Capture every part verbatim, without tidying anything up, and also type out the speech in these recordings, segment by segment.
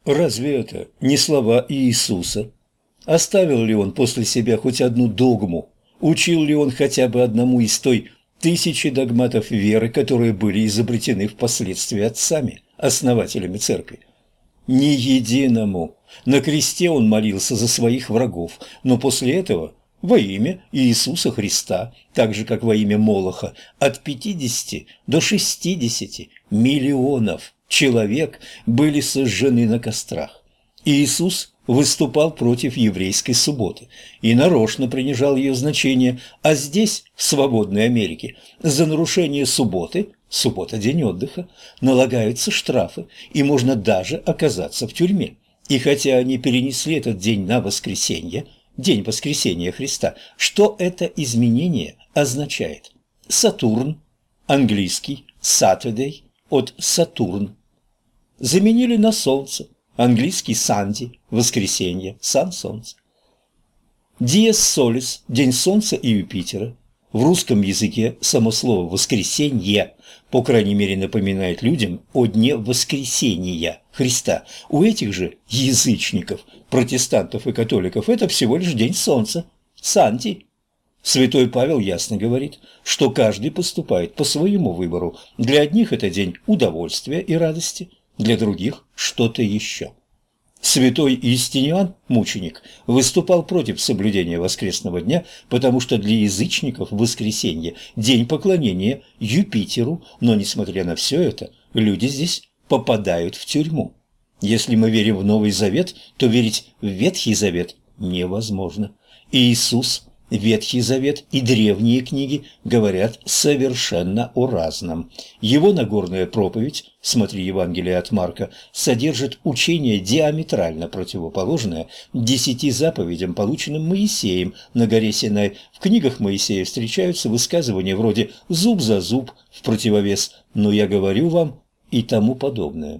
Разве это не слова Иисуса? Оставил ли он после себя хоть одну догму? Учил ли он хотя бы одному из той тысячи догматов веры, которые были изобретены впоследствии отцами, основателями церкви? Ни единому. На кресте он молился за своих врагов, но после этого во имя Иисуса Христа, так же как во имя Молоха, от пятидесяти до шестидесяти миллионов человек были сожжены на кострах. Иисус выступал против еврейской субботы и нарочно принижал ее значение, а здесь, в свободной Америке, за нарушение субботы, суббота – день отдыха, налагаются штрафы, и можно даже оказаться в тюрьме. И хотя они перенесли этот день на воскресенье, день воскресения Христа, что это изменение означает? Сатурн, английский Saturday, от Сатурн, заменили на солнце, английский Санди, воскресенье, сан солнце. Диес солис, день солнца и Юпитера. В русском языке само слово «воскресенье» по крайней мере напоминает людям о дне воскресения Христа. У этих же язычников, протестантов и католиков это всего лишь день солнца, Санти. Святой Павел ясно говорит, что каждый поступает по своему выбору. Для одних это день удовольствия и радости, для других что-то еще. Святой Юстиниан, мученик, выступал против соблюдения воскресного дня, потому что для язычников воскресенье – день поклонения Юпитеру, но, несмотря на все это, люди здесь попадают в тюрьму. Если мы верим в Новый Завет, то верить в Ветхий Завет невозможно. Иисус, Ветхий Завет и древние книги говорят совершенно о разном. Его Нагорная проповедь, смотри Евангелие от Марка, содержит учение диаметрально противоположное десяти заповедям, полученным Моисеем на горе Синай. В книгах Моисея встречаются высказывания вроде «зуб за зуб» в противовес «но я говорю вам» и тому подобное.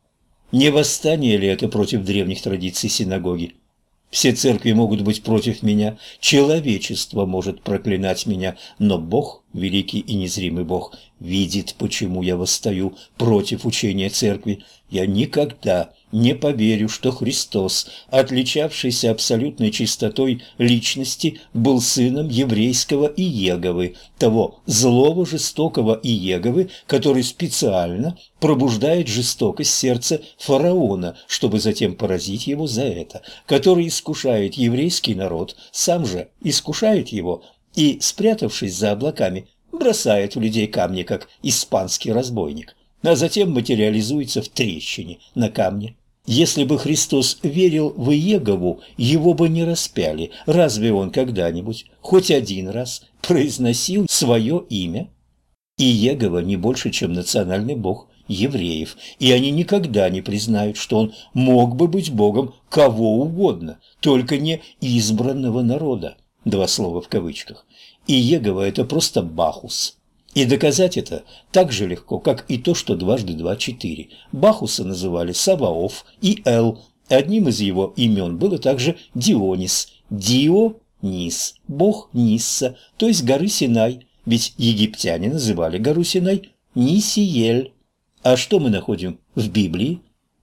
Не восстание ли это против древних традиций синагоги? Все церкви могут быть против меня, человечество может проклинать меня, но Бог, великий и незримый Бог, видит, почему я восстаю против учения церкви. Я никогда не поверю, что Христос, отличавшийся абсолютной чистотой личности, был сыном еврейского Иеговы, того злого, жестокого Иеговы, который специально пробуждает жестокость сердца фараона, чтобы затем поразить его за это, который искушает еврейский народ, сам же искушает его и, спрятавшись за облаками, бросает в людей камни, как испанский разбойник, а затем материализуется в трещине на камне. Если бы Христос верил в Иегову, его бы не распяли. Разве он когда-нибудь, хоть один раз, произносил свое имя? Иегова не больше, чем национальный бог евреев, и они никогда не признают, что он мог бы быть богом кого угодно, только не избранного народа. Два слова в кавычках. Иегова – это просто Бахус. И доказать это так же легко, как и то, что дважды два – четыре. Бахуса называли Саваоф и Эл. Одним из его имен было также Дионис. Дио-Нис, бог Нисса, то есть горы Синай. Ведь египтяне называли гору Синай Нисиель. А что мы находим в Библии?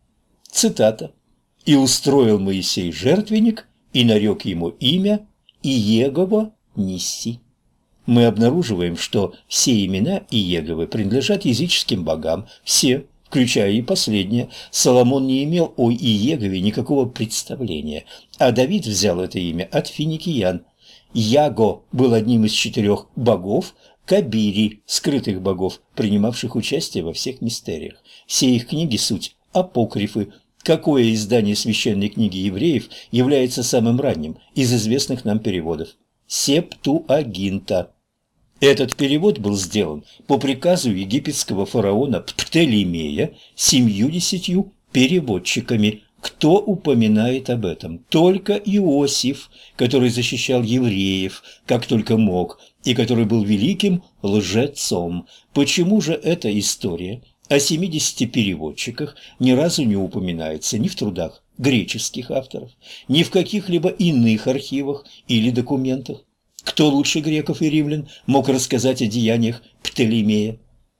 Цитата. «И устроил Моисей жертвенник, и нарек ему имя Иегова Нисси». Мы обнаруживаем, что все имена Иеговы принадлежат языческим богам, все, включая и последнее. Соломон не имел о Иегове никакого представления, а Давид взял это имя от финикиян. Яго был одним из четырех богов, Кабири, скрытых богов, принимавших участие во всех мистериях. Все их книги – суть апокрифы. Какое издание священной книги евреев является самым ранним из известных нам переводов? Септуагинта. Этот перевод был сделан по приказу египетского фараона Птолемея семьюдесятью переводчиками. Кто упоминает об этом? Только Иосиф, который защищал евреев, как только мог, и который был великим лжецом. Почему же эта история о семидесяти переводчиках ни разу не упоминается ни в трудах греческих авторов, ни в каких-либо иных архивах или документах? Кто лучше греков и римлян мог рассказать о деяниях Птолемея?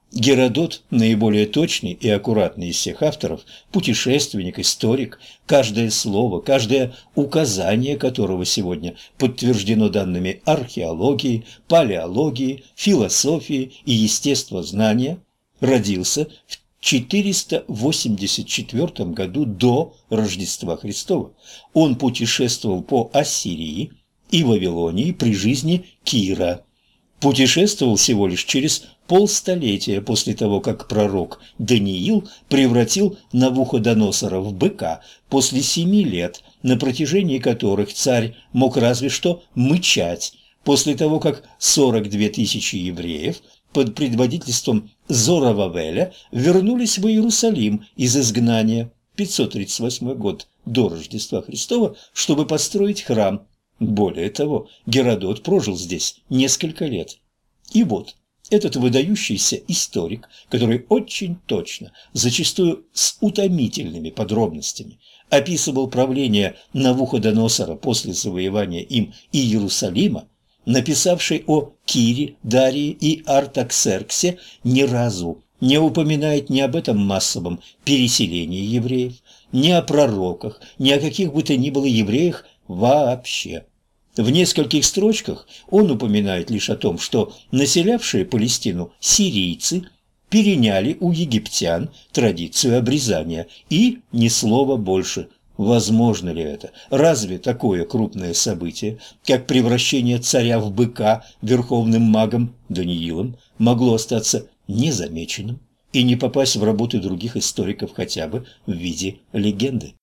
Геродот, наиболее точный и аккуратный из всех авторов, путешественник, историк, каждое слово, каждое указание которого сегодня подтверждено данными археологии, палеологии, философии и естествознания, родился в четыреста восемьдесят четвёртом году до Рождества Христова. Он путешествовал по Ассирии и Вавилонии при жизни Кира. Путешествовал всего лишь через полстолетия после того, как пророк Даниил превратил Навуходоносора в быка, после семи лет, на протяжении которых царь мог разве что мычать, после того, как сорок две тысячи евреев под предводительством Зоровавеля вернулись в Иерусалим из изгнания, пятьсот тридцать восьмой год до Рождества Христова, чтобы построить храм. Более того, Геродот прожил здесь несколько лет. И вот этот выдающийся историк, который очень точно, зачастую с утомительными подробностями, описывал правление Навуходоносора после завоевания им Иерусалима, написавший о Кире, Дарии и Артаксерксе, ни разу не упоминает ни об этом массовом переселении евреев, ни о пророках, ни о каких бы то ни было евреях вообще. В нескольких строчках он упоминает лишь о том, что населявшие Палестину сирийцы переняли у египтян традицию обрезания, и ни слова больше. Возможно ли это? Разве такое крупное событие, как превращение царя в быка верховным магом Даниилом, могло остаться незамеченным и не попасть в работы других историков хотя бы в виде легенды?